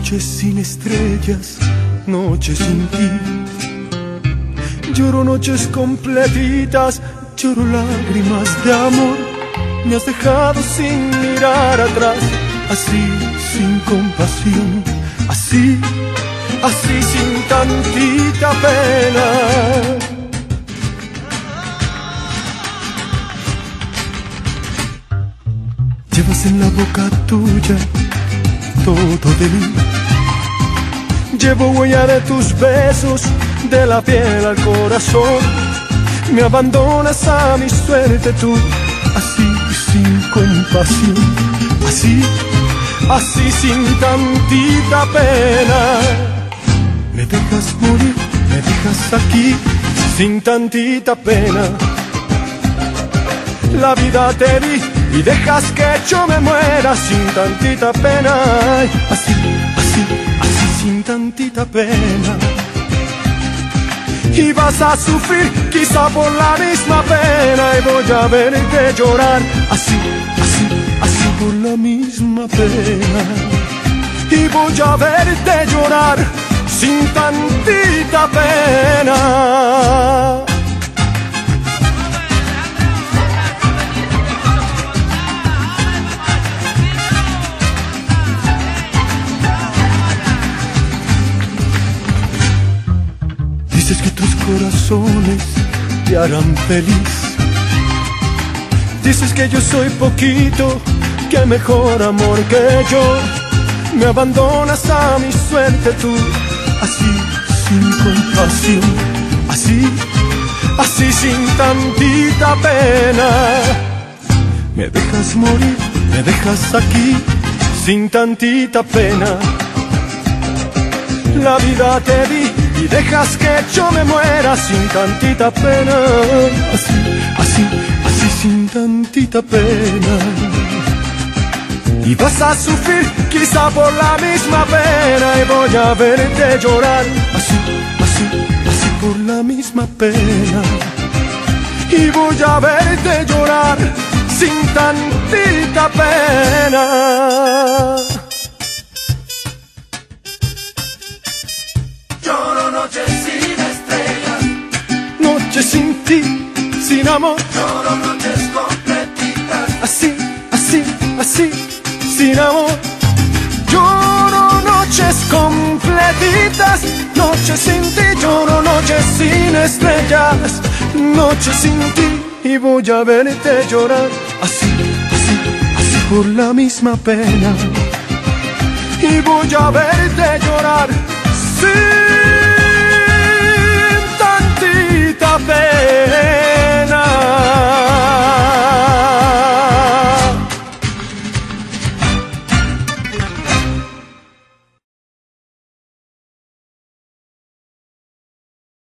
noches sin estrellas, noches sin ti. Lloro noches completitas, lloro lágrimas de amor. Me has dejado sin mirar atrás, así sin compasión, así, así sin tantita pena. Llevas en la boca tuya todo de mí. Llevo huella de tus besos, de la piel al corazón. Me abandonas a mi suerte tú, así sin compasión, así, así sin tantita pena. Me dejas morir, me dejas aquí, sin tantita pena. La vida te di y dejas que yo me muera sin tantita pena. Así, así, así sin tantita pena. Y vas a sufrir quizá por la misma pena, y voy a verte llorar así, así, así por la misma pena. Y voy a verte llorar sin tantita pena. Dices que tus corazones te harán feliz. Dices que yo soy poquito, que mejor amor que yo. Me abandonas a mi suerte tú, así sin compasión, así, así sin tantita pena. Me dejas morir, me dejas aquí, sin tantita pena. La vida te di y dejas que yo me muera sin tantita pena. Así, así, así sin tantita pena. Y vas a sufrir quizá por la misma pena, y voy a verte llorar así, así, así por la misma pena. Y voy a verte llorar sin tantita pena. Lloro noches sin estrellas, noches sin ti, sin amor. lloro noches completitas, Así, así, así, sin amor. Lloro noches completitas, noches sin ti. Lloro noches sin estrellas, noches sin ti. Y voy a verte llorar así, así, así por la misma pena. Y voy a verte llorar